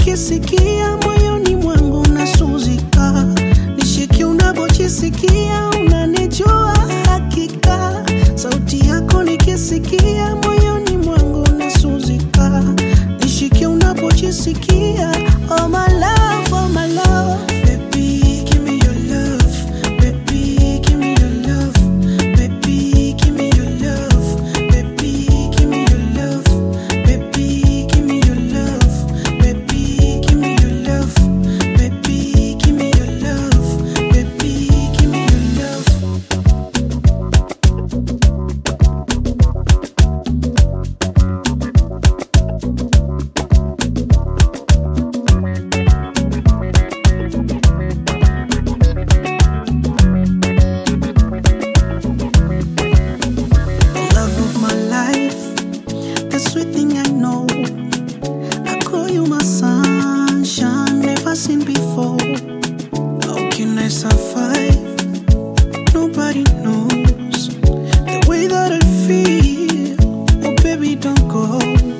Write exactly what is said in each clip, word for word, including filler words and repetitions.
nikisikia moyoni mwangu unasuzika. Nishike unapojisikia unanijua hakika. Sauti yako nikisikia moyoni mwangu unasuzika. Nishike unapojisikia. Oh my love, oh my love. Baby, give me your love. Baby, give me your love. Baby, give me your love. Baby, give me your love. Baby, give me your love. Baby, give me your love. Baby, give me your love. Baby, give me your love. Love of my life, the sweet thing I know. I call you my sunshine, never seen before. How can I survive? Nobody knows the way that I feel. Oh baby, don't go.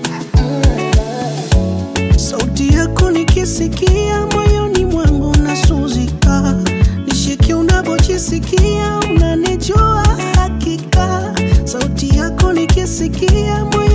Sauti yako nikisikia moyoni mwangu unasuzika. Nishike unapojisikia unanijua hakika. Sauti yako nikisikia moyoni